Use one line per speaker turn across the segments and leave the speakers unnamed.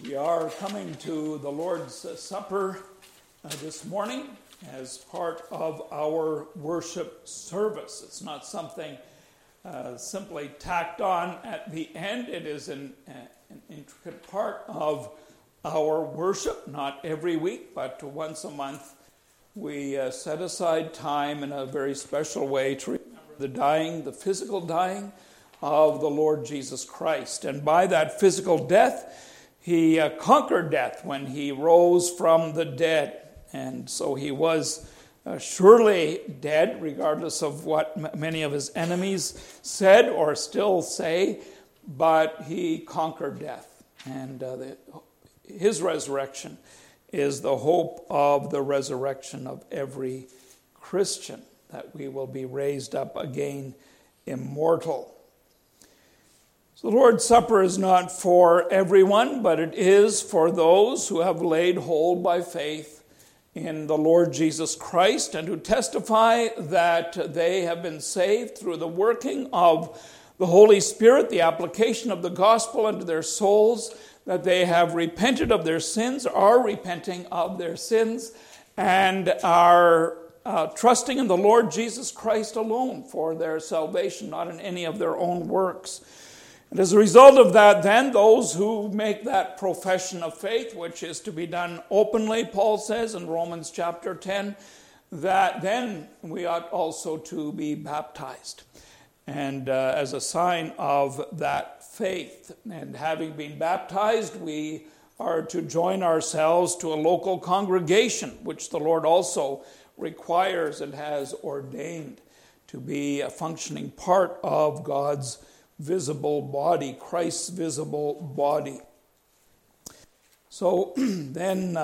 We are coming to the Lord's Supper this morning as part of our worship service. It's not something simply tacked on at the end. It is an intricate part of our worship, not every week, but once a month. We set aside time in a very special way to remember the dying, the physical dying of the Lord Jesus Christ. And by that physical death, he conquered death when he rose from the dead. And so he was surely dead, regardless of what many of his enemies said or still say, but he conquered death. And his resurrection is the hope of the resurrection of every Christian, that we will be raised up again immortal. So the Lord's Supper is not for everyone, but it is for those who have laid hold by faith in the Lord Jesus Christ and who testify that they have been saved through the working of the Holy Spirit, the application of the gospel into their souls, that they have repented of their sins, are repenting of their sins, and are trusting in the Lord Jesus Christ alone for their salvation, not in any of their own works. And as a result of that, then, those who make that profession of faith, which is to be done openly, Paul says in Romans chapter 10, that then we ought also to be baptized. And as a sign of that faith, and having been baptized, we are to join ourselves to a local congregation, which the Lord also requires and has ordained to be a functioning part of God's visible body, Christ's visible body. So then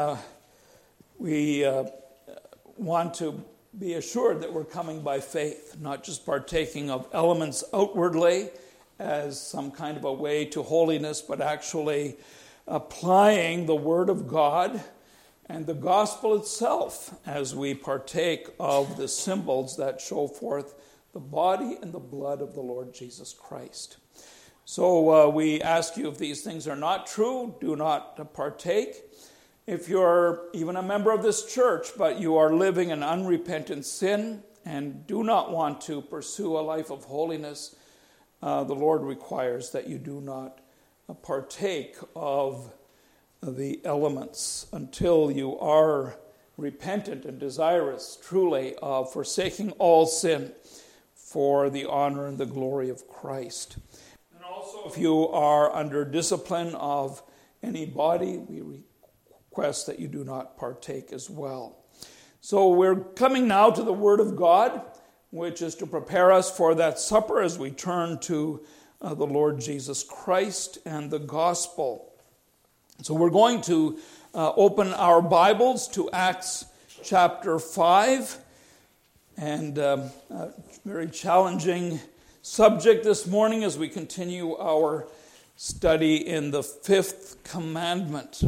we want to be assured that we're coming by faith, not just partaking of elements outwardly as some kind of a way to holiness, but actually applying the Word of God and the gospel itself as we partake of the symbols that show forth the body and the blood of the Lord Jesus Christ. So we ask you, if these things are not true, do not partake. If you're even a member of this church, but you are living in unrepentant sin and do not want to pursue a life of holiness, the Lord requires that you do not partake of the elements until you are repentant and desirous truly of forsaking all sin for the honor and the glory of Christ. And also, if you are under discipline of any body, we request that you do not partake as well. So we're coming now to the Word of God, which is to prepare us for that supper as we turn to the Lord Jesus Christ and the gospel. So we're going to open our Bibles to Acts chapter 5, and very challenging subject this morning as we continue our study in the fifth commandment.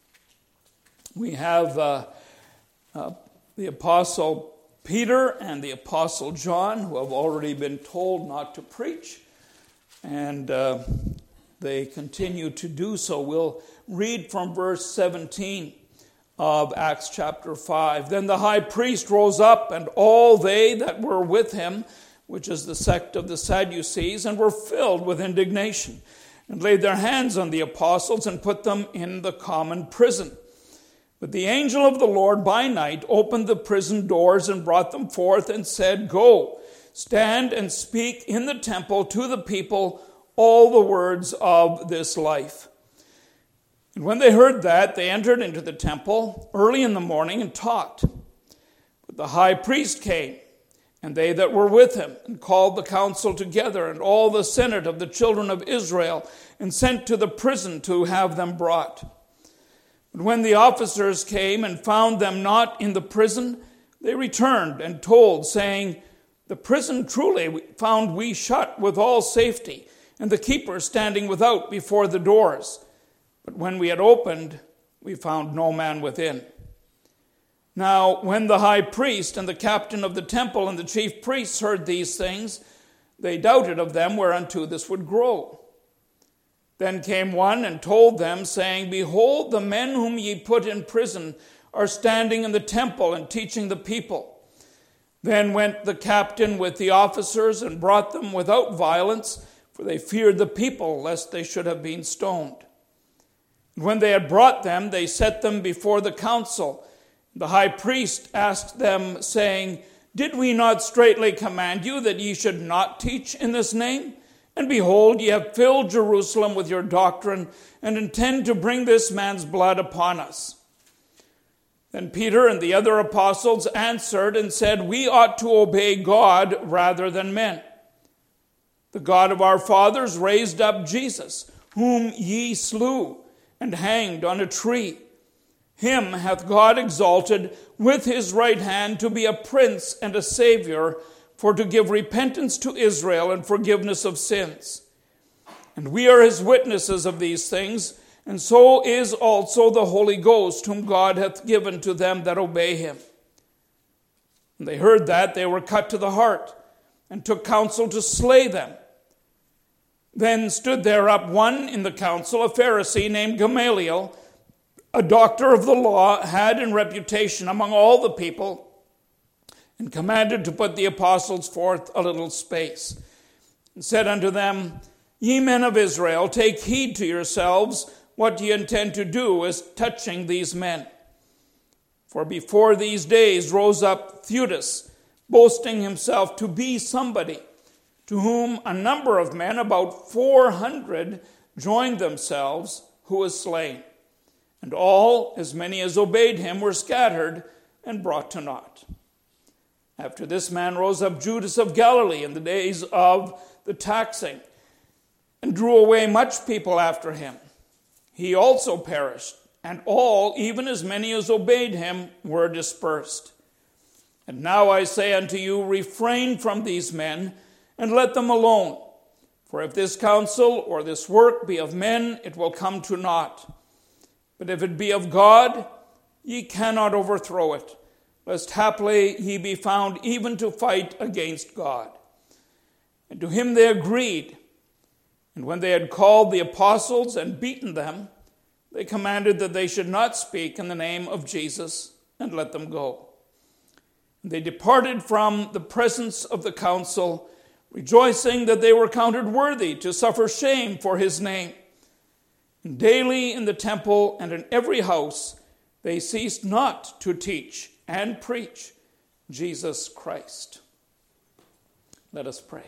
We have the Apostle Peter and the Apostle John, who have already been told not to preach, and they continue to do so. We'll read from verse 17 of Acts chapter 5. Then the high priest rose up, and all they that were with him, which is the sect of the Sadducees, and were filled with indignation, and laid their hands on the apostles and put them in the common prison. But the angel of the Lord by night opened the prison doors and brought them forth and said, Go, stand and speak in the temple to the people all the words of this life. And when they heard that, they entered into the temple early in the morning and taught. But the high priest came, and they that were with him, and called the council together, and all the senate of the children of Israel, and sent to the prison to have them brought. But when the officers came and found them not in the prison, they returned and told, saying, The prison truly found we shut with all safety, and the keeper standing without before the doors. But when we had opened, we found no man within. Now, when the high priest and the captain of the temple and the chief priests heard these things, they doubted of them whereunto this would grow. Then came one and told them, saying, Behold, the men whom ye put in prison are standing in the temple and teaching the people. Then went the captain with the officers and brought them without violence, for they feared the people, lest they should have been stoned. And when they had brought them, they set them before the council. The high priest asked them, saying, Did we not straitly command you that ye should not teach in this name? And behold, ye have filled Jerusalem with your doctrine, and intend to bring this man's blood upon us. Then Peter and the other apostles answered and said, We ought to obey God rather than men. The God of our fathers raised up Jesus, whom ye slew and hanged on a tree. Him hath God exalted with his right hand to be a prince and a savior, for to give repentance to Israel and forgiveness of sins. And we are his witnesses of these things, and so is also the Holy Ghost, whom God hath given to them that obey him. When they heard that, they were cut to the heart, and took counsel to slay them. Then stood there up one in the council, a Pharisee named Gamaliel, a doctor of the law, had in reputation among all the people, and commanded to put the apostles forth a little space, and said unto them, Ye men of Israel, take heed to yourselves what ye intend to do as touching these men. For before these days rose up Theudas, boasting himself to be somebody, to whom a number of men, about 400, joined themselves, who was slain. And all, as many as obeyed him, were scattered and brought to naught. After this man rose up Judas of Galilee in the days of the taxing, and drew away much people after him. He also perished, and all, even as many as obeyed him, were dispersed. And now I say unto you, refrain from these men, and let them alone. For if this counsel or this work be of men, it will come to naught. But if it be of God, ye cannot overthrow it, lest haply ye be found even to fight against God. And to him they agreed. And when they had called the apostles and beaten them, they commanded that they should not speak in the name of Jesus, and let them go. And they departed from the presence of the council, rejoicing that they were counted worthy to suffer shame for his name. And daily in the temple and in every house they ceased not to teach and preach Jesus Christ. Let us pray.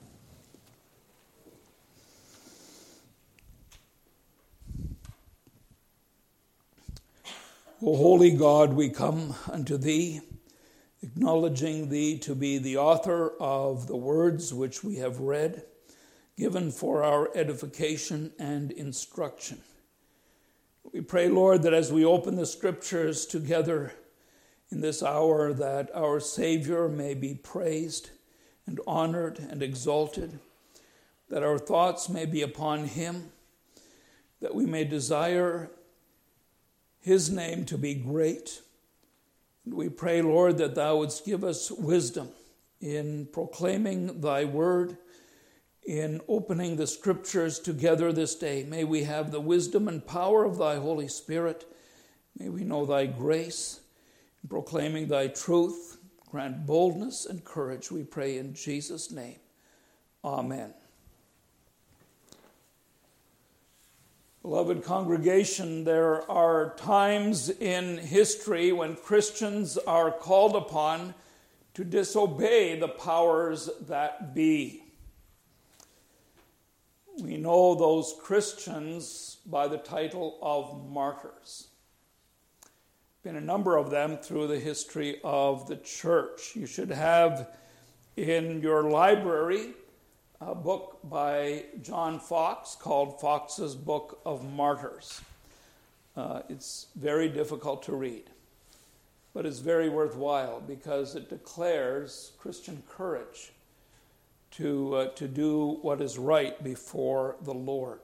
O holy God, we come unto thee, acknowledging thee to be the author of the words which we have read, given for our edification and instruction. We pray, Lord, that as we open the scriptures together in this hour, that our Savior may be praised and honored and exalted, that our thoughts may be upon him, that we may desire his name to be great. And we pray, Lord, that thou wouldst give us wisdom in proclaiming thy word, in opening the scriptures together this day. May we have the wisdom and power of thy Holy Spirit. May we know thy grace in proclaiming thy truth. Grant boldness and courage, we pray in Jesus' name. Amen. Beloved congregation, there are times in history when Christians are called upon to disobey the powers that be. We know those Christians by the title of martyrs. Been a number of them through the history of the church. You should have in your library a book by John Foxe called Foxe's Book of Martyrs. It's very difficult to read, but it's very worthwhile because it declares Christian courage to do what is right before the Lord.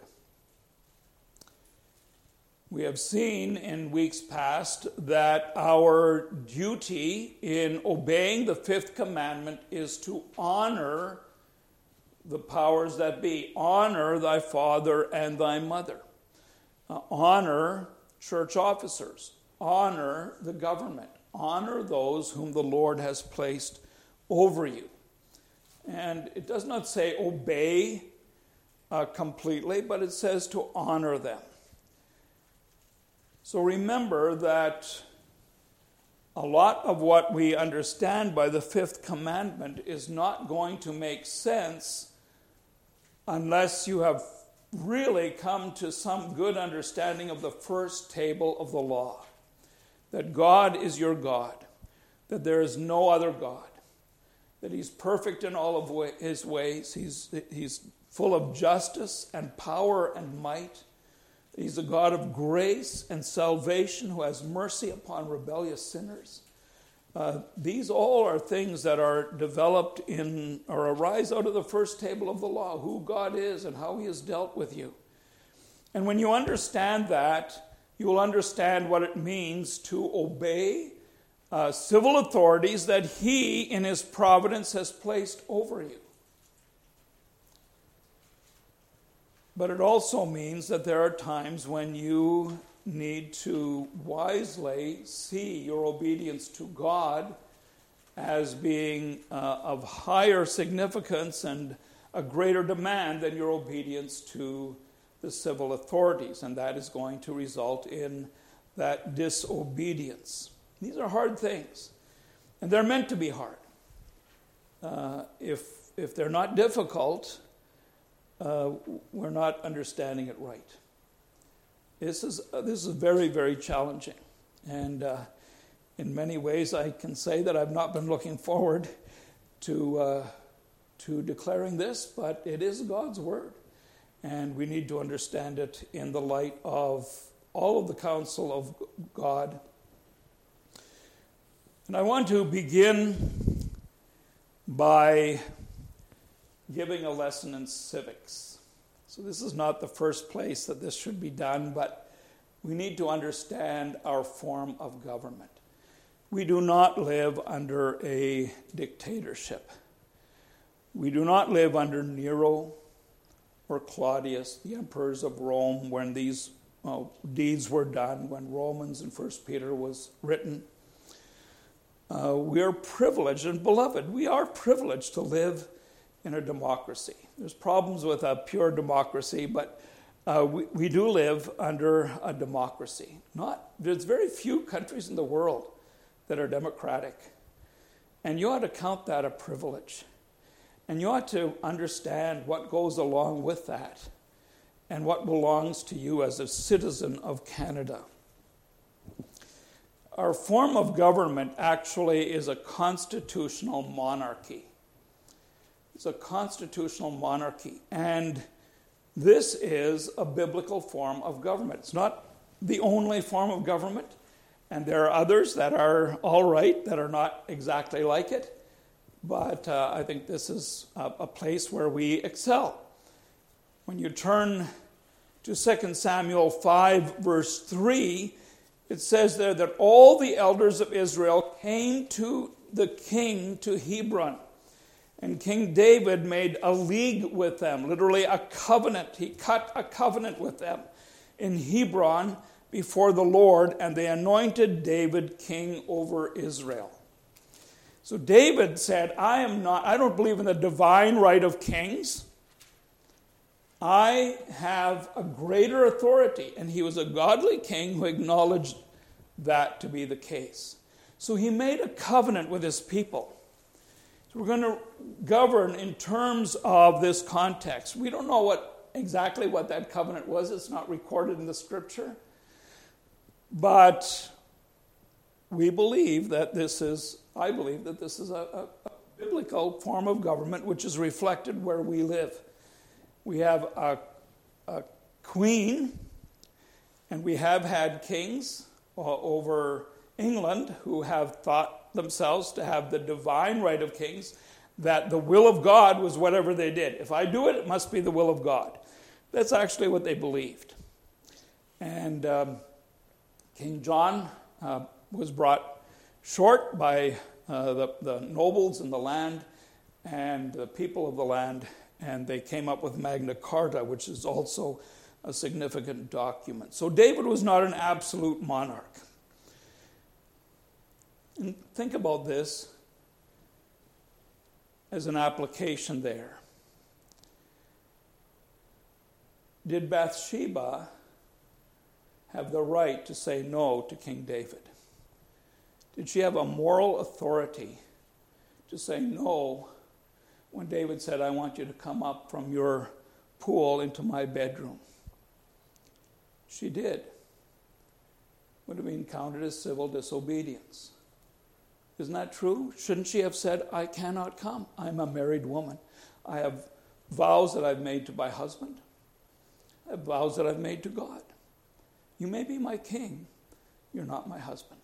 We have seen in weeks past that our duty in obeying the fifth commandment is to honor the powers that be. Honor thy father and thy mother. Honor church officers. Honor the government. Honor those whom the Lord has placed over you. And it does not say obey completely, but it says to honor them. So remember that a lot of what we understand by the fifth commandment is not going to make sense unless you have really come to some good understanding of the first table of the law. That God is your God, that there is no other God, that he's perfect in all of his ways, he's full of justice and power and might, he's a God of grace and salvation who has mercy upon rebellious sinners. These all are things that are developed in or arise out of the first table of the law, who God is and how he has dealt with you. And when you understand that, you will understand what it means to obey civil authorities that he, in his providence, has placed over you. But it also means that there are times when you need to wisely see your obedience to God as being of higher significance and a greater demand than your obedience to the civil authorities, and that is going to result in that disobedience. These are hard things, and they're meant to be hard. If they're not difficult, we're not understanding it right. This is very, very challenging, and in many ways I can say that I've not been looking forward to declaring this, but it is God's word. And we need to understand it in the light of all of the counsel of God. And I want to begin by giving a lesson in civics. So this is not the first place that this should be done, but we need to understand our form of government. We do not live under a dictatorship. We do not live under Nero or Claudius, the emperors of Rome, when these deeds were done, when Romans and 1 Peter was written. We are privileged, and beloved, we are privileged to live in a democracy. There's problems with a pure democracy, but we do live under a democracy. There's very few countries in the world that are democratic, and you ought to count that a privilege. And you ought to understand what goes along with that and what belongs to you as a citizen of Canada. Our form of government actually is a constitutional monarchy. It's a constitutional monarchy. And this is a biblical form of government. It's not the only form of government. And there are others that are all right, that are not exactly like it. But I think this is a place where we excel. When you turn to 2 Samuel 5, verse 3, it says there that all the elders of Israel came to the king to Hebron. And King David made a league with them, literally a covenant. He cut a covenant with them in Hebron before the Lord, and they anointed David king over Israel. So David said, I don't believe in the divine right of kings. I have a greater authority. And he was a godly king who acknowledged that to be the case. So he made a covenant with his people. So we're going to govern in terms of this context. We don't know exactly what that covenant was. It's not recorded in the scripture. But I believe that this is a biblical form of government which is reflected where we live. We have a queen, and we have had kings over England who have thought themselves to have the divine right of kings, that the will of God was whatever they did. If I do it, it must be the will of God. That's actually what they believed. And King John was brought short by the nobles in the land and the people of the land, And they came up with Magna Carta, which is also a significant document. So David was not an absolute monarch. And think about this as an application there. Did Bathsheba have the right to say no to King David? Did she have a moral authority to say no when David said, I want you to come up from your pool into my bedroom? She did. Would have been counted as civil disobedience. Isn't that true? Shouldn't she have said, I cannot come. I'm a married woman. I have vows that I've made to my husband. I have vows that I've made to God. You may be my king. You're not my husband.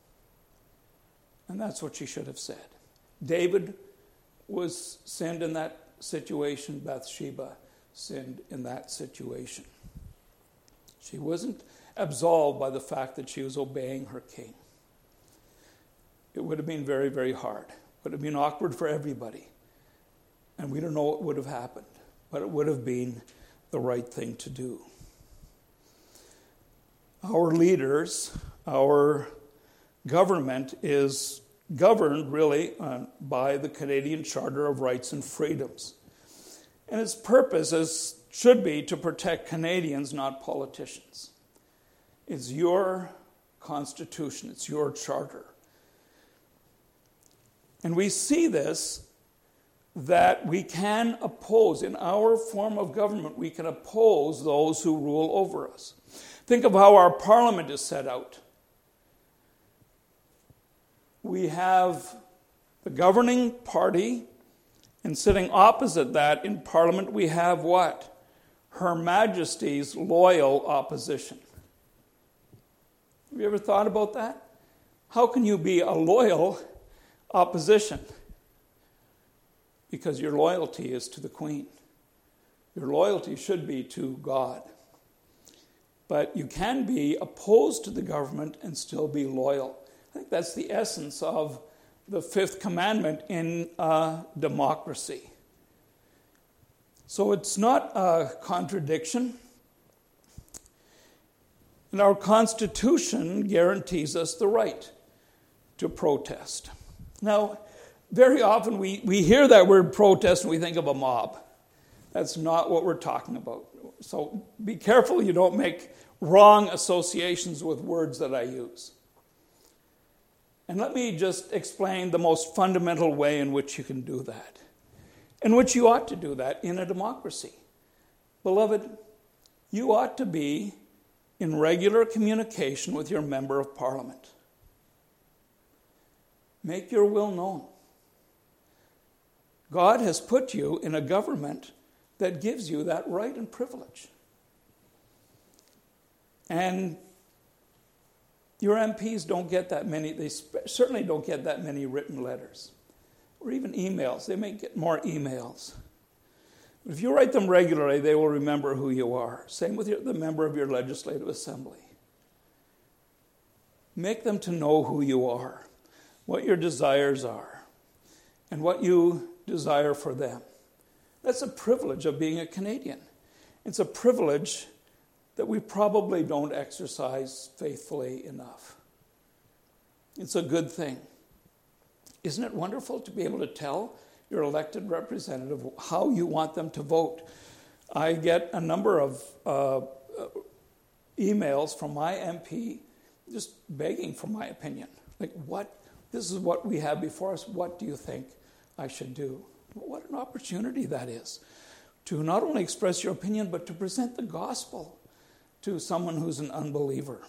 And that's what she should have said. David was sinned in that situation. Bathsheba sinned in that situation. She wasn't absolved by the fact that she was obeying her king. It would have been very, very hard. It would have been awkward for everybody. And we don't know what would have happened. But it would have been the right thing to do. Our leaders, our government is governed really by the Canadian Charter of Rights and Freedoms. And its purpose should be to protect Canadians, not politicians. It's your constitution. It's your charter. And we see this, that we can oppose, in our form of government, we can oppose those who rule over us. Think of how our parliament is set out. We have the governing party, and sitting opposite that in parliament we have what? Her Majesty's loyal opposition. Have you ever thought about that? How can you be a loyal opposition? Because your loyalty is to the Queen. Your loyalty should be to God. But you can be opposed to the government and still be loyal. I think that's the essence of the fifth commandment in democracy. So it's not a contradiction. And our Constitution guarantees us the right to protest. Now, very often we hear that word protest and we think of a mob. That's not what we're talking about. So be careful you don't make wrong associations with words that I use. And let me just explain the most fundamental way in which you can do that, in which you ought to do that in a democracy. Beloved, you ought to be in regular communication with your member of parliament. Make your will known. God has put you in a government that gives you that right and privilege. And your MPs don't get that many, they certainly don't get that many written letters or even emails. They may get more emails. But if you write them regularly, they will remember who you are. Same with the member of your legislative assembly. Make them to know who you are, what your desires are, and what you desire for them. That's a privilege of being a Canadian. It's a privilege that we probably don't exercise faithfully enough. It's a good thing. Isn't it wonderful to be able to tell your elected representative how you want them to vote? I get a number of emails from my MP just begging for my opinion. Like, this is what we have before us. What do you think I should do? What an opportunity that is to not only express your opinion, but to present the gospel to someone who's an unbeliever.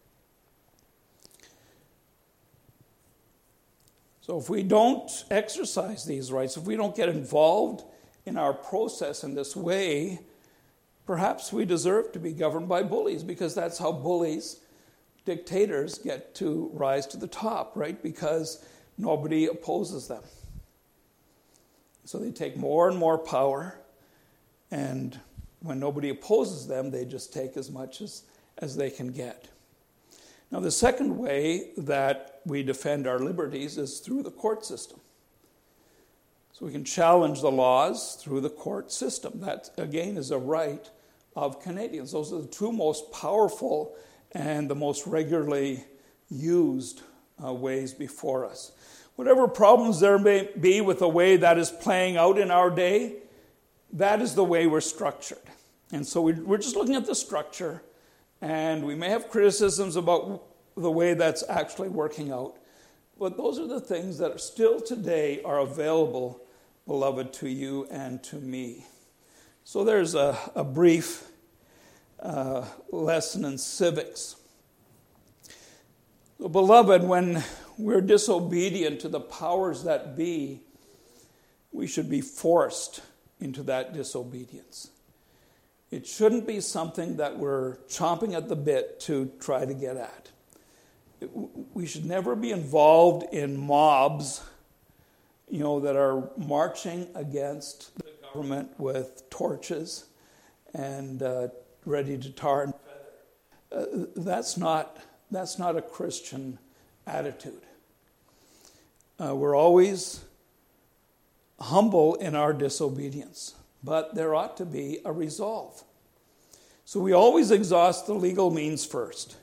So if we don't exercise these rights, if we don't get involved in our process in this way, perhaps we deserve to be governed by bullies, because that's how bullies, dictators, get to rise to the top, right? Because nobody opposes them. So they take more and more power, and when nobody opposes them, they just take as much as they can get. Now, the second way that we defend our liberties is through the court system. So we can challenge the laws through the court system. That, again, is a right of Canadians. Those are the two most powerful and the most regularly used ways before us. Whatever problems there may be with the way that is playing out in our day, that is the way we're structured. And so we're just looking at the structure, and we may have criticisms about the way that's actually working out. But those are the things that still today are available, beloved, to you and to me. So there's a brief lesson in civics. So, beloved, when we're disobedient to the powers that be, we should be forced into that disobedience. It shouldn't be something that we're chomping at the bit to try to get at. We should never be involved in mobs, that are marching against the government with torches and ready to tar and feather. That's not a Christian attitude. We're always humble in our disobedience, but there ought to be a resolve. So we always exhaust the legal means first.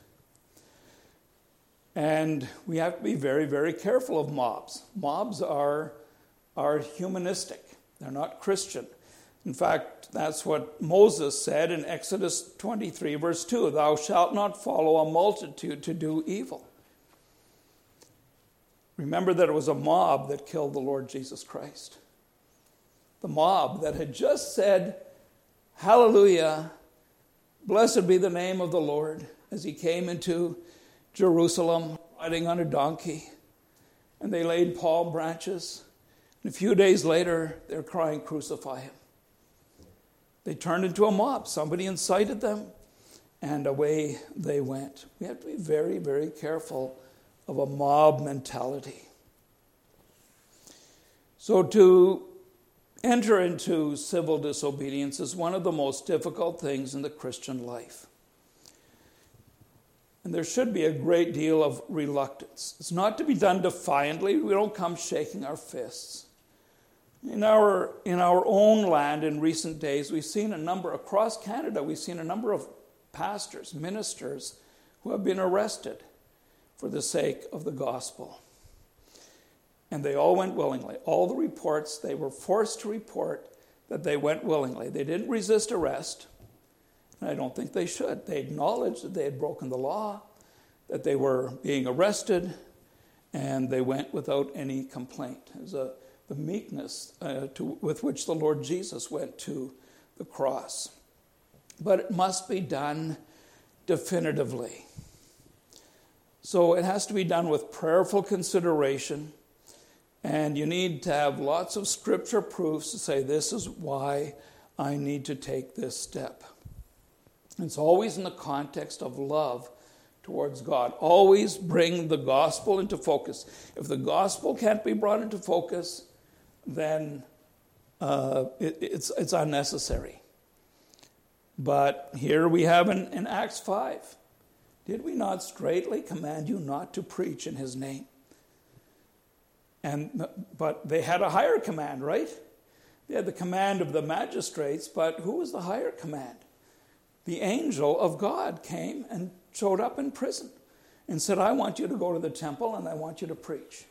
And we have to be very, very careful of mobs. Mobs are humanistic. They're not Christian. In fact, that's what Moses said in Exodus 23, verse 2, "Thou shalt not follow a multitude to do evil." Remember that it was a mob that killed the Lord Jesus Christ. The mob that had just said, "Hallelujah, blessed be the name of the Lord," as he came into Jerusalem riding on a donkey. And they laid palm branches. And a few days later, they're crying, "Crucify him." They turned into a mob. Somebody incited them, and away they went. We have to be very, very careful of a mob mentality. So to enter into civil disobedience is one of the most difficult things in the Christian life. And there should be a great deal of reluctance. It's not to be done defiantly. We don't come shaking our fists. In our own land in recent days, we've seen across Canada, we've seen a number of pastors, ministers, who have been arrested for the sake of the gospel. And they all went willingly. All the reports, they were forced to report that they went willingly. They didn't resist arrest. And I don't think they should. They acknowledged that they had broken the law, that they were being arrested, and they went without any complaint. It was the meekness with which the Lord Jesus went to the cross. But it must be done definitively. So it has to be done with prayerful consideration, and you need to have lots of scripture proofs to say, this is why I need to take this step. It's always in the context of love towards God. Always bring the gospel into focus. If the gospel can't be brought into focus, then it's unnecessary. But here we have in Acts 5, "Did we not straightly command you not to preach in his name?" But they had a higher command, right? They had the command of the magistrates, but who was the higher command? The angel of God came and showed up in prison and said, "I want you to go to the temple and I want you to preach."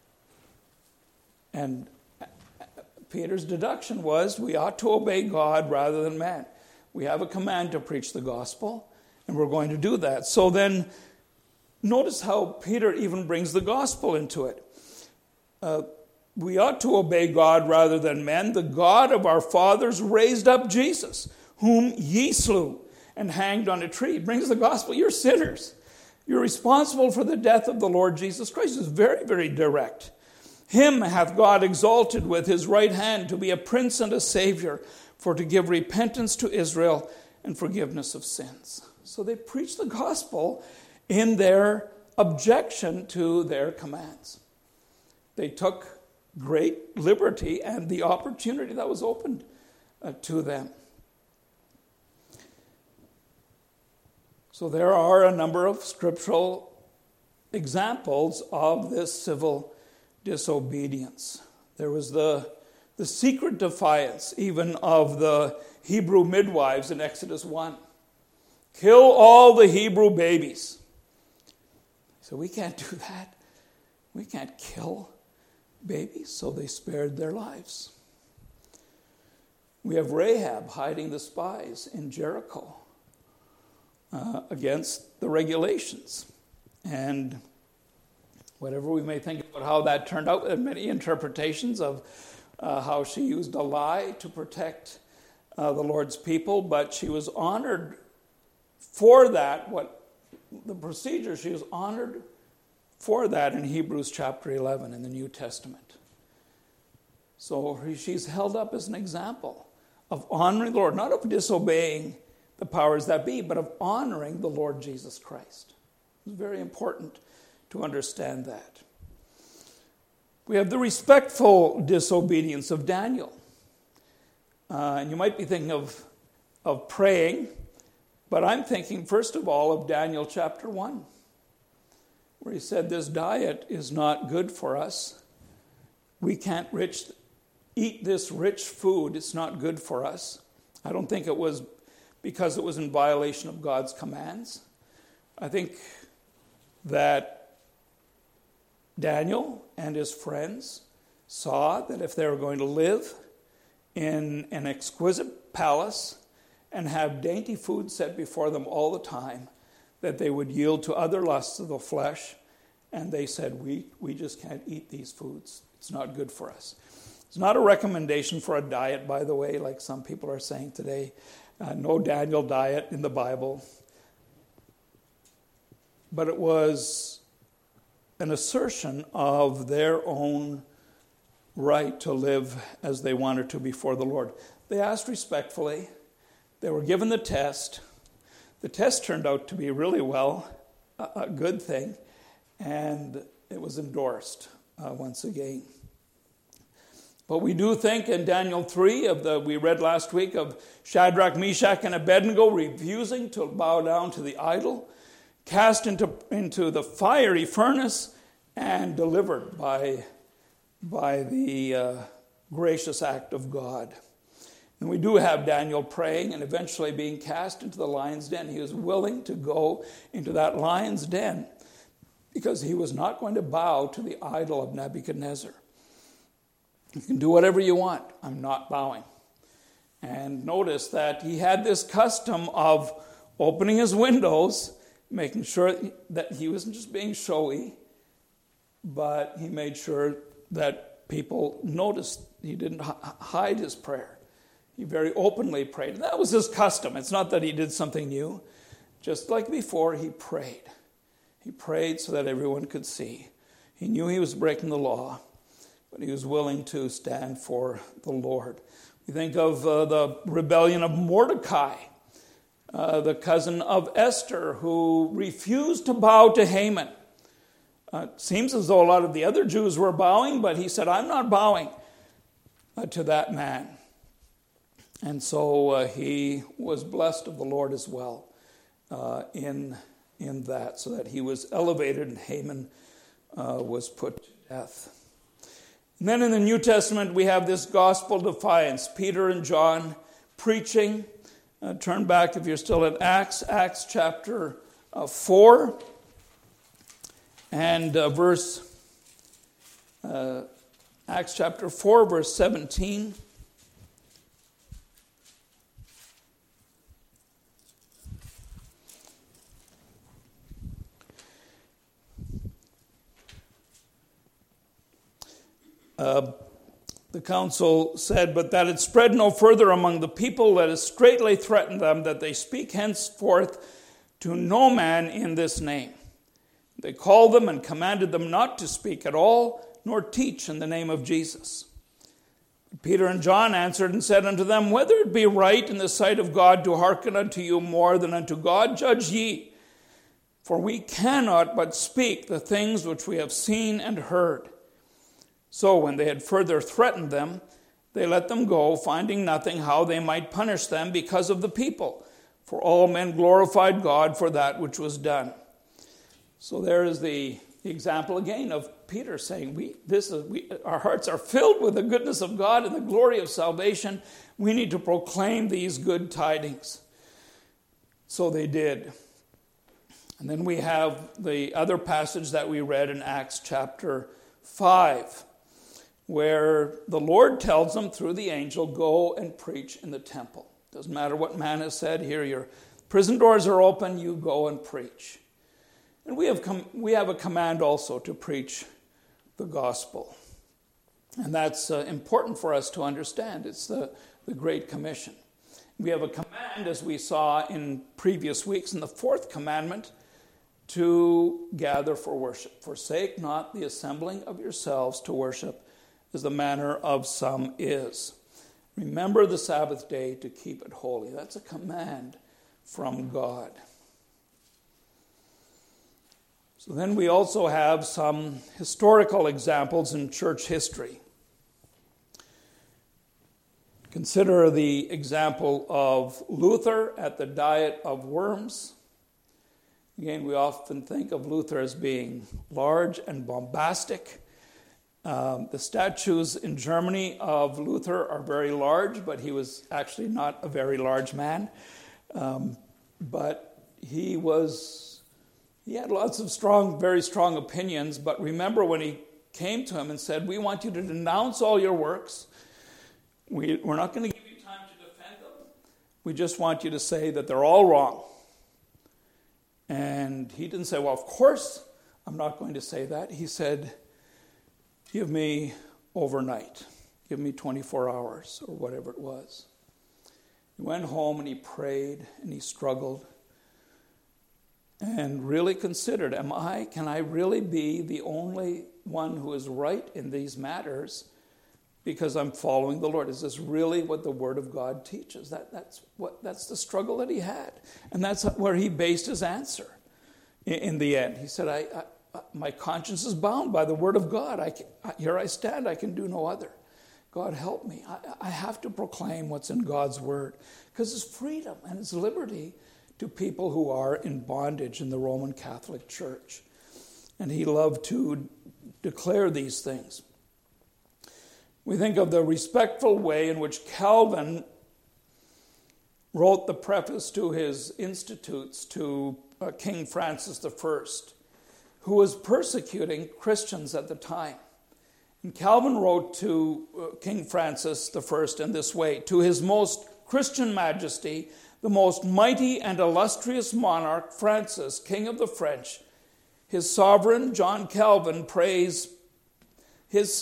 And Peter's deduction was, we ought to obey God rather than man. We have a command to preach the gospel, and we're going to do that. So then, notice how Peter even brings the gospel into it. We ought to obey God rather than men. "The God of our fathers raised up Jesus, whom ye slew and hanged on a tree." He brings the gospel. You're sinners. You're responsible for the death of the Lord Jesus Christ. It's very, very direct. "Him hath God exalted with his right hand to be a prince and a savior, for to give repentance to Israel and forgiveness of sins." So they preach the gospel in their objection to their commands. They took great liberty and the opportunity that was opened to them. So there are a number of scriptural examples of this civil disobedience. There was the the secret defiance even of the Hebrew midwives in Exodus 1. Kill all the Hebrew babies. So we can't do that. We can't kill babies, so they spared their lives. We have Rahab hiding the spies in Jericho against the regulations. And whatever we may think about how that turned out, there are many interpretations of how she used a lie to protect the Lord's people, but she was honored for that. She was honored for that in Hebrews chapter 11 in the New Testament. So she's held up as an example of honoring the Lord, not of disobeying the powers that be, but of honoring the Lord Jesus Christ. It's very important to understand that. We have the respectful disobedience of Daniel. And you might be thinking of praying, but I'm thinking first of all of Daniel chapter 1, where he said this diet is not good for us. We can't eat this rich food. It's not good for us. I don't think it was because it was in violation of God's commands. I think that Daniel and his friends saw that if they were going to live in an exquisite palace and have dainty food set before them all the time, that they would yield to other lusts of the flesh, and they said, we just can't eat these foods. It's not good for us. It's not a recommendation for a diet, by the way, like some people are saying today. No Daniel diet in the Bible. But it was an assertion of their own right to live as they wanted to before the Lord. They asked respectfully. They were given the test. The test turned out to be really well, a good thing, and it was endorsed once again. But we do think in Daniel 3, we read last week of Shadrach, Meshach, and Abednego refusing to bow down to the idol, cast into the fiery furnace, and delivered by the gracious act of God. And we do have Daniel praying and eventually being cast into the lion's den. He was willing to go into that lion's den because he was not going to bow to the idol of Nebuchadnezzar. You can do whatever you want. I'm not bowing. And notice that he had this custom of opening his windows, making sure that he wasn't just being showy, but he made sure that people noticed he didn't hide his prayer. He very openly prayed. And that was his custom. It's not that he did something new. Just like before, he prayed. He prayed so that everyone could see. He knew he was breaking the law, but he was willing to stand for the Lord. We think of the rebellion of Mordecai, the cousin of Esther, who refused to bow to Haman. It seems as though a lot of the other Jews were bowing, but he said, I'm not bowing to that man. And so he was blessed of the Lord as well in that, so that he was elevated and Haman was put to death. And then in the New Testament, we have this gospel defiance. Peter and John preaching. Turn back if you're still at Acts chapter 4, and Acts chapter 4, verse 17. The council said, but that it spread no further among the people, let us straightly threaten them that they speak henceforth to no man in this name. They called them and commanded them not to speak at all, nor teach in the name of Jesus. Peter and John answered and said unto them, whether it be right in the sight of God to hearken unto you more than unto God, judge ye. For we cannot but speak the things which we have seen and heard. So when they had further threatened them, they let them go, finding nothing how they might punish them because of the people. For all men glorified God for that which was done. So there is the the example again of Peter saying, our hearts are filled with the goodness of God and the glory of salvation. We need to proclaim these good tidings. So they did. And then we have the other passage that we read in Acts chapter 5, where the Lord tells them through the angel, go and preach in the temple. Doesn't matter what man has said, here your prison doors are open, you go and preach. And we have a command also to preach the gospel. And that's important for us to understand. It's the Great Commission. We have a command, as we saw in previous weeks, in the fourth commandment, to gather for worship. Forsake not the assembling of yourselves to worship, as the manner of some is. Remember the Sabbath day to keep it holy. That's a command from God. So then we also have some historical examples in church history. Consider the example of Luther at the Diet of Worms. Again, we often think of Luther as being large and bombastic. The statues in Germany of Luther are very large, but he was actually not a very large man. But he had lots of very strong opinions. But remember when he came to him and said, we want you to denounce all your works. We're not going to give you time to defend them. We just want you to say that they're all wrong. And he didn't say, well, of course I'm not going to say that. He said, give me overnight. Give me 24 hours or whatever it was. He went home and he prayed and he struggled and really considered, can I really be the only one who is right in these matters because I'm following the Lord? Is this really what the Word of God teaches? That's the struggle that he had. And that's where he based his answer in the end. He said, my conscience is bound by the Word of God. Here I stand, I can do no other. God help me. I have to proclaim what's in God's Word because it's freedom and it's liberty to people who are in bondage in the Roman Catholic Church. And he loved to declare these things. We think of the respectful way in which Calvin wrote the preface to his Institutes to King Francis I, who was persecuting Christians at the time. And Calvin wrote to King Francis I in this way, to his most Christian Majesty, the most mighty and illustrious monarch, Francis, King of the French, his sovereign, John Calvin, prays peace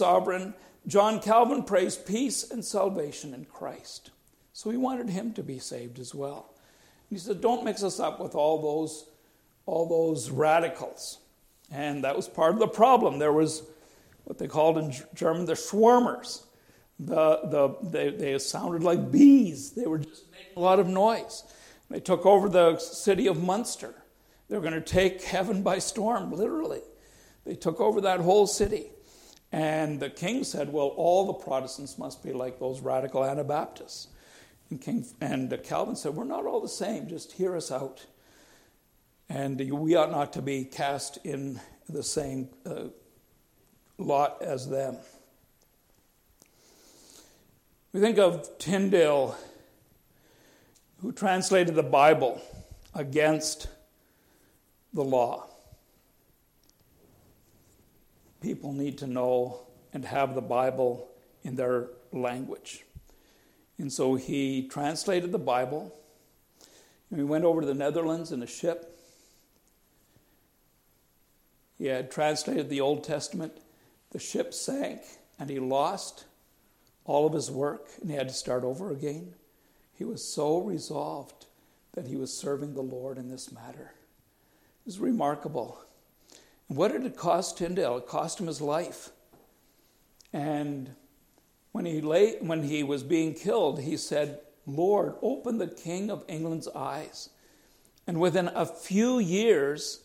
and salvation in Christ. So he wanted him to be saved as well. And he said, don't mix us up with all those radicals. And that was part of the problem. There was what they called in German the Schwärmers. They sounded like bees. They were just making a lot of noise. They took over the city of Munster. They were going to take heaven by storm, literally. They took over that whole city. And the king said, well, all the Protestants must be like those radical Anabaptists. And Calvin said, we're not all the same. Just hear us out. And we ought not to be cast in the same lot as them. We think of Tyndale, who translated the Bible against the law. People need to know and have the Bible in their language. And so he translated the Bible. And we went over to the Netherlands in a ship. He had translated the Old Testament. The ship sank and he lost all of his work and he had to start over again. He was so resolved that he was serving the Lord in this matter. It was remarkable. And what did it cost Tyndale? It cost him his life. And when he was being killed, he said, Lord, open the King of England's eyes. And within a few years,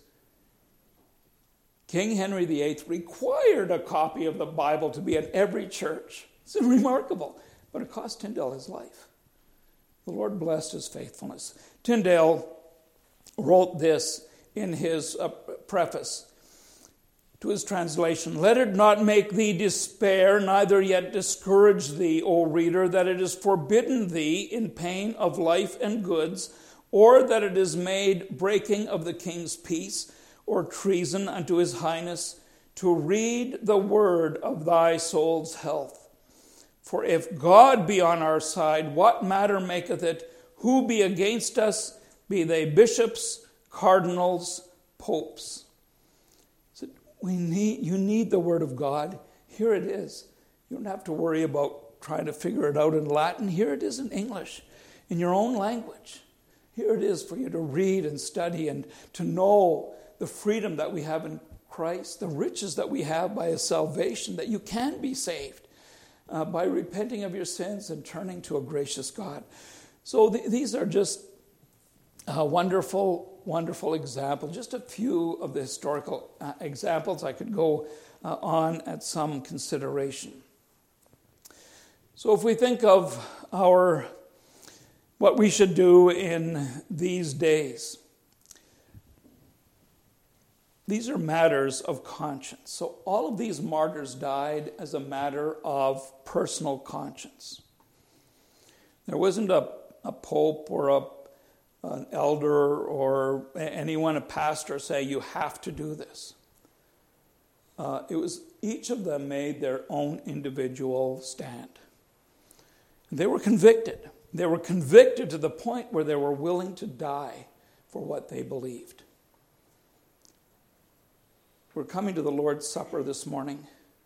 King Henry VIII required a copy of the Bible to be in every church. It's remarkable. But it cost Tyndale his life. The Lord blessed his faithfulness. Tyndale wrote this in his preface. to his translation, let it not make thee despair, neither yet discourage thee, O reader, that it is forbidden thee in pain of life and goods, or that it is made breaking of the king's peace, or treason unto his highness, to read the word of thy soul's health. For if God be on our side, what matter maketh it? Who be against us? Be they bishops, cardinals, popes. So you need the word of God. Here it is. You don't have to worry about trying to figure it out in Latin. Here it is in English, in your own language. Here it is for you to read and study and to know the freedom that we have in Christ, the riches that we have by his salvation, that you can be saved by repenting of your sins and turning to a gracious God. So these are just wonderful, wonderful examples, just a few of the historical examples. I could go on at some consideration. So if we think of what we should do in these days, these are matters of conscience. So all of these martyrs died as a matter of personal conscience. There wasn't a pope or an elder or anyone, a pastor, say, you have to do this. It was each of them made their own individual stand. They were convicted. They were convicted to the point where they were willing to die for what they believed. We're coming to the Lord's Supper this morning.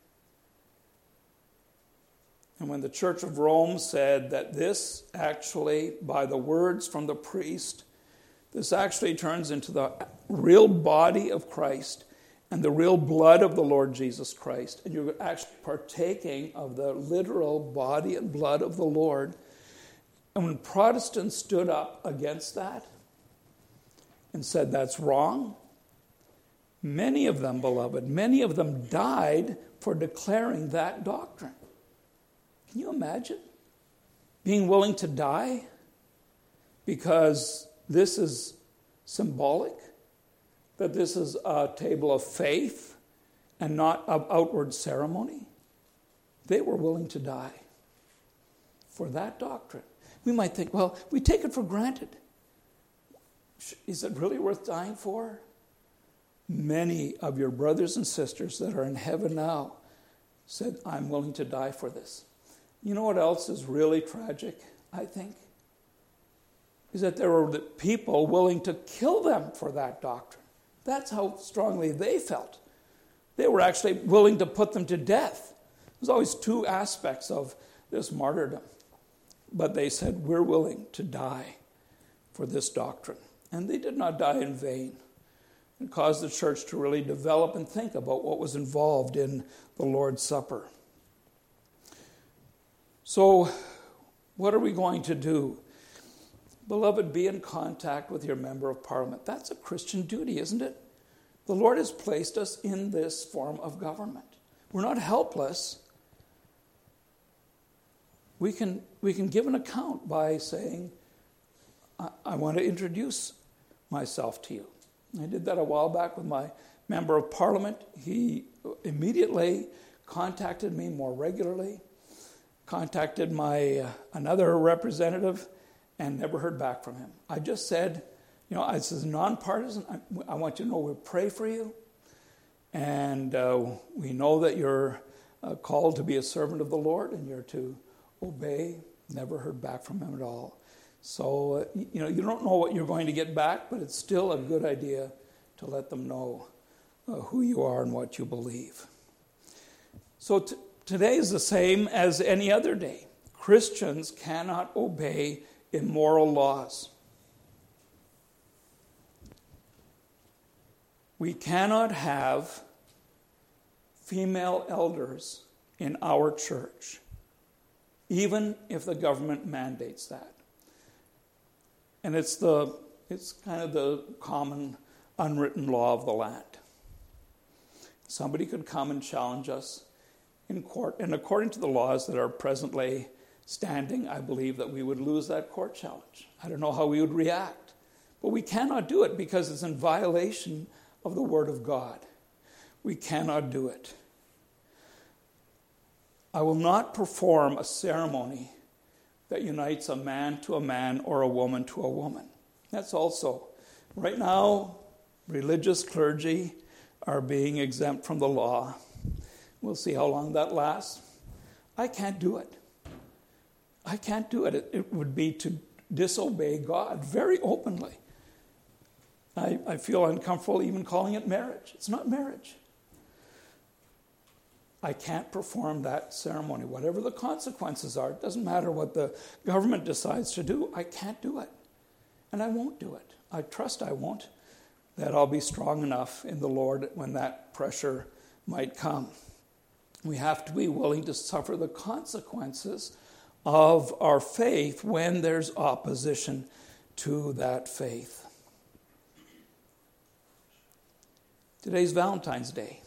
And when the Church of Rome said that this actually, by the words from the priest, this actually turns into the real body of Christ and the real blood of the Lord Jesus Christ, and you're actually partaking of the literal body and blood of the Lord. And when Protestants stood up against that and said that's wrong, many of them, beloved, many of them died for declaring that doctrine. Can you imagine being willing to die because this is symbolic, that this is a table of faith and not of outward ceremony? They were willing to die for that doctrine. We might think, well, we take it for granted. Is it really worth dying for? Many of your brothers and sisters that are in heaven now said, I'm willing to die for this. You know what else is really tragic, I think? Is that there were people willing to kill them for that doctrine. That's how strongly they felt. They were actually willing to put them to death. There's always two aspects of this martyrdom. But they said, we're willing to die for this doctrine. And they did not die in vain. It caused the church to really develop and think about what was involved in the Lord's Supper. So, what are we going to do? Beloved, be in contact with your member of parliament. That's a Christian duty, isn't it? The Lord has placed us in this form of government. We're not helpless. We can give an account by saying, I want to introduce myself to you. I did that a while back with my member of parliament. He immediately contacted me more regularly, contacted my another representative, and never heard back from him. I just said, this is nonpartisan. I want you to know we'll pray for you. And we know that you're called to be a servant of the Lord and you're to obey. Never heard back from him at all. So, you don't know what you're going to get back, but it's still a good idea to let them know who you are and what you believe. So today is the same as any other day. Christians cannot obey immoral laws. We cannot have female elders in our church, even if the government mandates that. And it's kind of the common unwritten law of the land. Somebody could come and challenge us in court, and according to the laws that are presently standing, I believe that we would lose that court challenge. I don't know how we would react, but we cannot do it because it's in violation of the Word of God. We cannot do it. I will not perform a ceremony that unites a man to a man or a woman to a woman. That's also, right now, religious clergy are being exempt from the law. We'll see how long that lasts. I can't do it. I can't do it. It would be to disobey God very openly. I feel uncomfortable even calling it marriage. It's not marriage. I can't perform that ceremony. Whatever the consequences are, it doesn't matter what the government decides to do, I can't do it. And I won't do it. I trust I won't, that I'll be strong enough in the Lord when that pressure might come. We have to be willing to suffer the consequences of our faith when there's opposition to that faith. Today's Valentine's Day.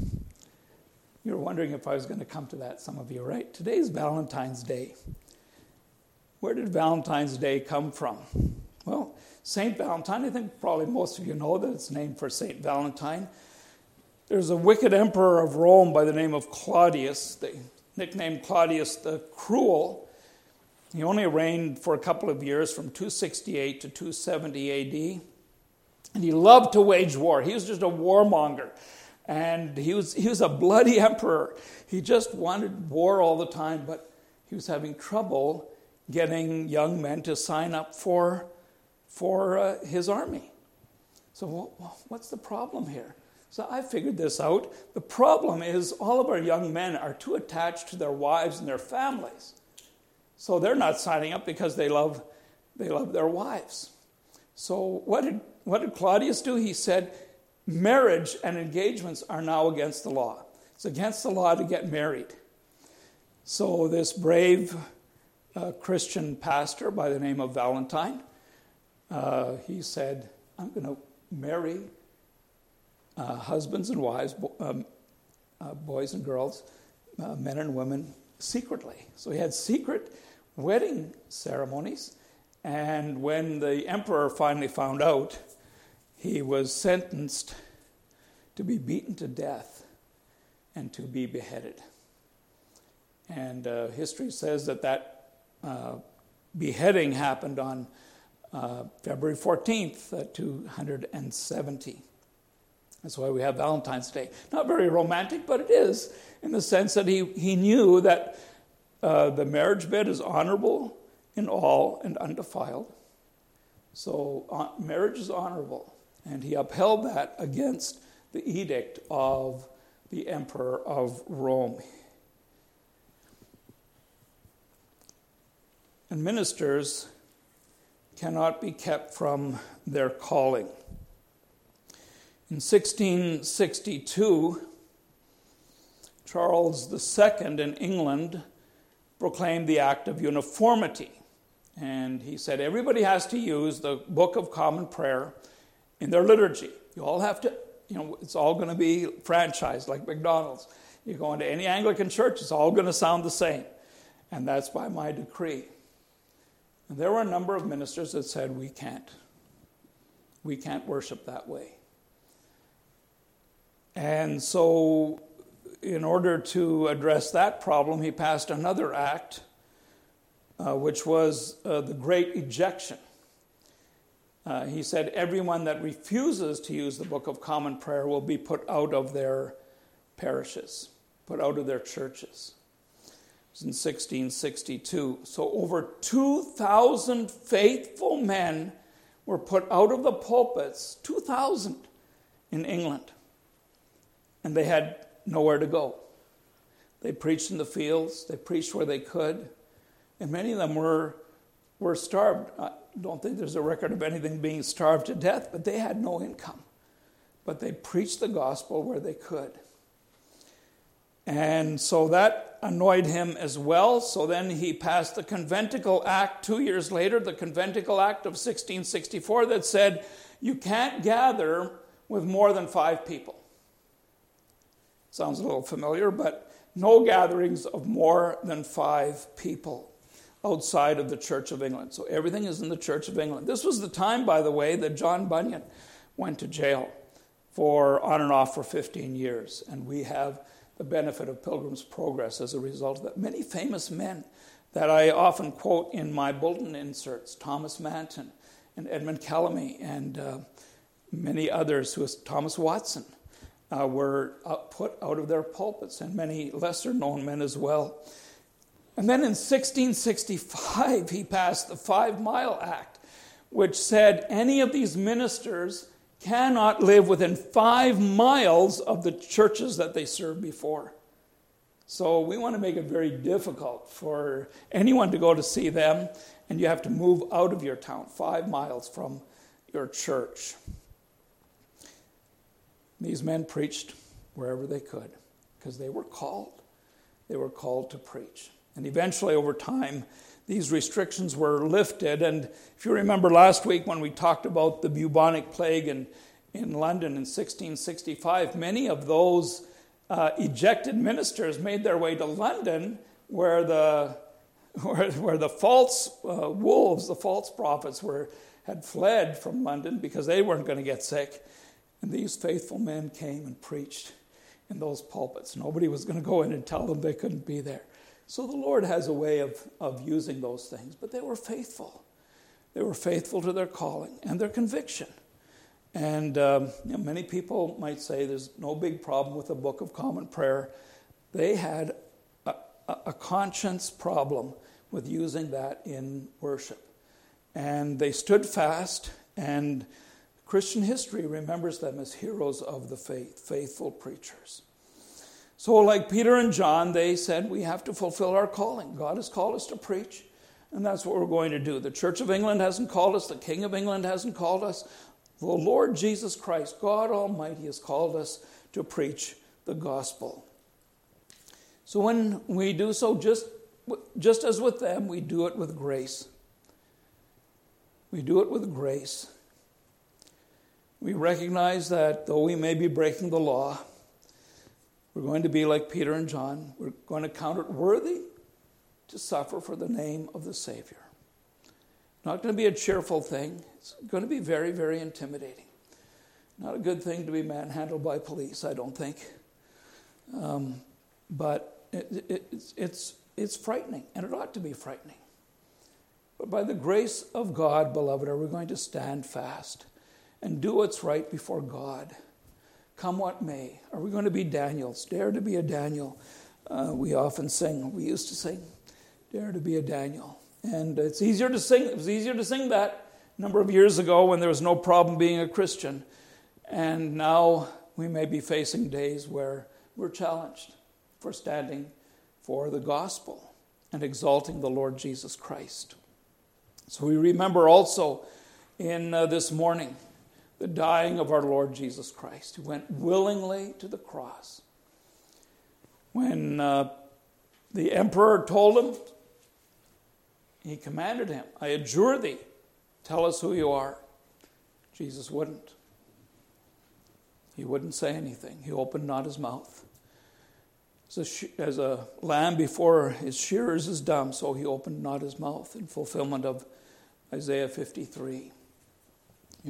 You were wondering if I was going to come to that, some of you, right? Today's Valentine's Day. Where did Valentine's Day come from? Well, St. Valentine, I think probably most of you know that it's named for St. Valentine. There's a wicked emperor of Rome by the name of Claudius. They nicknamed Claudius the Cruel. He only reigned for a couple of years from 268 to 270 A.D., and he loved to wage war. He was just a warmonger. And he was a bloody emperor. He just wanted war all the time, but he was having trouble getting young men to sign up for his army. So what's the problem here? So I figured this out. The problem is all of our young men are too attached to their wives and their families. So they're not signing up because they love their wives. So what did Claudius do? He said, marriage and engagements are now against the law. It's against the law to get married. So this brave Christian pastor by the name of Valentine, he said, I'm going to marry husbands and wives, boys and girls, men and women, secretly. So he had secret wedding ceremonies, and when the emperor finally found out, he was sentenced to be beaten to death and to be beheaded. And history says that beheading happened on February 14th, 270. That's why we have Valentine's Day. Not very romantic, but it is, in the sense that he knew that the marriage bed is honorable in all and undefiled. So marriage is honorable. And he upheld that against the edict of the emperor of Rome. And ministers cannot be kept from their calling. In 1662, Charles II in England proclaimed the Act of Uniformity. And he said everybody has to use the Book of Common Prayer in their liturgy. You all have to, it's all going to be franchised like McDonald's. You go into any Anglican church, it's all going to sound the same. And that's by my decree. And there were a number of ministers that said, we can't worship that way. And so in order to address that problem, he passed another act, which was the Great Ejection. He said everyone that refuses to use the Book of Common Prayer will be put out of their parishes, put out of their churches. It was in 1662. So over 2,000 faithful men were put out of the pulpits, 2,000 in England. And they had nowhere to go. They preached in the fields, they preached where they could, and many of them were starved. I don't think there's a record of anything being starved to death, but they had no income. But they preached the gospel where they could. And so that annoyed him as well. So then he passed the Conventicle Act 2 years later, the Conventicle Act of 1664, that said you can't gather with more than 5 people. Sounds a little familiar, but no gatherings of more than 5 people outside of the Church of England. So everything is in the Church of England. This was the time, by the way, that John Bunyan went to jail for on and off for 15 years. And we have the benefit of Pilgrim's Progress as a result of that. Many famous men that I often quote in my bulletin inserts, Thomas Manton and Edmund Calamy and many others, Thomas Watson, were put out of their pulpits, and many lesser-known men as well. And then in 1665, he passed the 5 Mile Act, which said any of these ministers cannot live within 5 miles of the churches that they served before. So we want to make it very difficult for anyone to go to see them, and you have to move out of your town 5 miles from your church. These men preached wherever they could because they were called. They were called to preach. And eventually, over time, these restrictions were lifted. And if you remember last week when we talked about the bubonic plague in London in 1665, many of those ejected ministers made their way to London, where the false wolves, the false prophets, had fled from London because they weren't going to get sick. And these faithful men came and preached in those pulpits. Nobody was going to go in and tell them they couldn't be there. So the Lord has a way of using those things. But they were faithful. They were faithful to their calling and their conviction. And many people might say there's no big problem with the Book of Common Prayer. They had a conscience problem with using that in worship. And they stood fast, and Christian history remembers them as heroes of the faith, faithful preachers. So like Peter and John, they said we have to fulfill our calling. God has called us to preach, and that's what we're going to do. The Church of England hasn't called us. The King of England hasn't called us. The Lord Jesus Christ, God Almighty, has called us to preach the gospel. So when we do so, just as with them, we do it with grace. We do it with grace. We recognize that though we may be breaking the law, we're going to be like Peter and John. We're going to count it worthy to suffer for the name of the Savior. Not going to be a cheerful thing. It's going to be very, very intimidating. Not a good thing to be manhandled by police, I don't think. But it's frightening, and it ought to be frightening. But by the grace of God, beloved, are we going to stand fast and do what's right before God, come what may? Are we going to be Daniels? Dare to be a Daniel. We used to sing, dare to be a Daniel. And it's easier to sing. It was easier to sing that a number of years ago when there was no problem being a Christian. And now we may be facing days where we're challenged for standing for the gospel and exalting the Lord Jesus Christ. So we remember also in this morning the dying of our Lord Jesus Christ, who went willingly to the cross. When the emperor told him, he commanded him, I adjure thee, tell us who you are. Jesus wouldn't. He wouldn't say anything. He opened not his mouth. As a lamb before his shearers is dumb, so he opened not his mouth, in fulfillment of Isaiah 53.